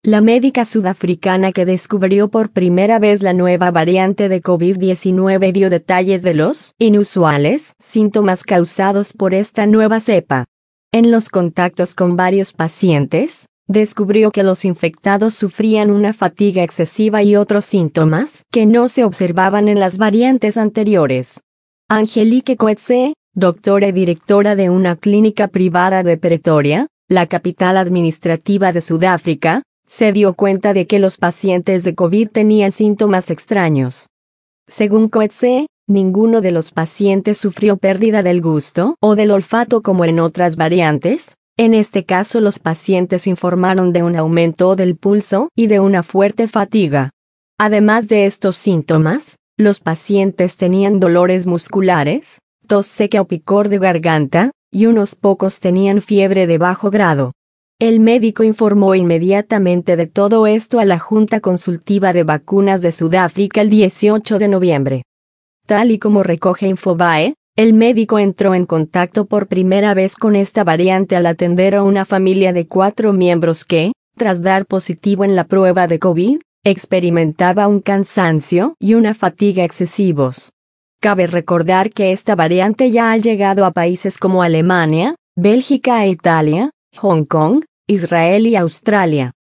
La médica sudafricana que descubrió por primera vez la nueva variante de COVID-19 dio detalles de los inusuales síntomas causados por esta nueva cepa. En los contactos con varios pacientes, descubrió que los infectados sufrían una fatiga excesiva y otros síntomas que no se observaban en las variantes anteriores. Angelique Coetzee, doctora y directora de una clínica privada de Pretoria, la capital administrativa de Sudáfrica, se dio cuenta de que los pacientes de COVID tenían síntomas extraños. Según Coetzee, ninguno de los pacientes sufrió pérdida del gusto o del olfato como en otras variantes. En este caso los pacientes informaron de un aumento del pulso y de una fuerte fatiga. Además de estos síntomas, los pacientes tenían dolores musculares, tos seca o picor de garganta, y unos pocos tenían fiebre de bajo grado. El médico informó inmediatamente de todo esto a la Junta Consultiva de Vacunas de Sudáfrica el 18 de noviembre. Tal y como recoge Infobae, el médico entró en contacto por primera vez con esta variante al atender a una familia de 4 miembros que, tras dar positivo en la prueba de COVID, experimentaba un cansancio y una fatiga excesivos. Cabe recordar que esta variante ya ha llegado a países como Alemania, Bélgica e Italia, Hong Kong, Israel y Australia.